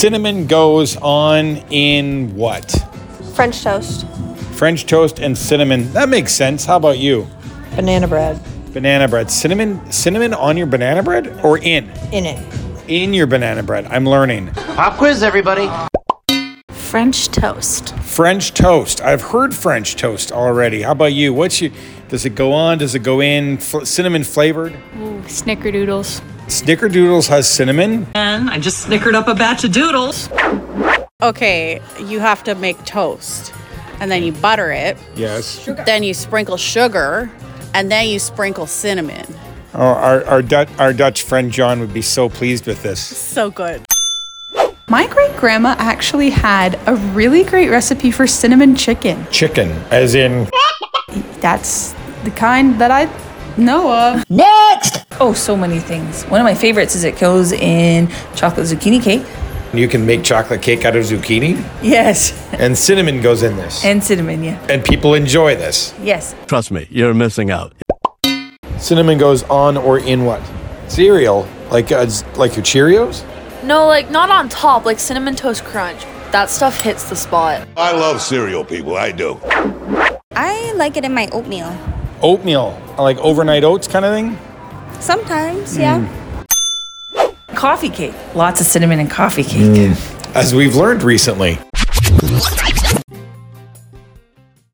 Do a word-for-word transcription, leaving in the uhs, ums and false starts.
Cinnamon goes on in what? French toast. French toast and cinnamon. That makes sense. How about you? Banana bread. Banana bread. Cinnamon cinnamon on your banana bread or in? In it. In your banana bread. I'm learning. Pop quiz, everybody. French toast. French toast. I've heard French toast already. How about you? What's your, does it go on? Does it go in F- cinnamon flavored? Ooh, snickerdoodles. Snickerdoodles has cinnamon? And I just snickered up a batch of doodles. Okay, you have to make toast, and then you butter it. Yes. Then you sprinkle sugar, and then you sprinkle cinnamon. Oh, our our, Dut- our Dutch friend John would be so pleased with this. So good. My great grandma actually had a really great recipe for cinnamon chicken. Chicken, as in... That's the kind that I know of. Next! Oh, so many things. One of my favorites is it goes in chocolate zucchini cake. You can make chocolate cake out of zucchini? Yes. And cinnamon goes in this. And cinnamon, yeah. And people enjoy this. Yes. Trust me, you're missing out. Cinnamon goes on or in what? Cereal? Like uh, like your Cheerios? No, like not on top, like Cinnamon Toast Crunch. That stuff hits the spot. I love cereal, people. I do. I like it in my oatmeal. Oatmeal, like overnight oats kind of thing? Sometimes, yeah. Coffee cake. Lots of cinnamon in coffee cake. As we've learned recently.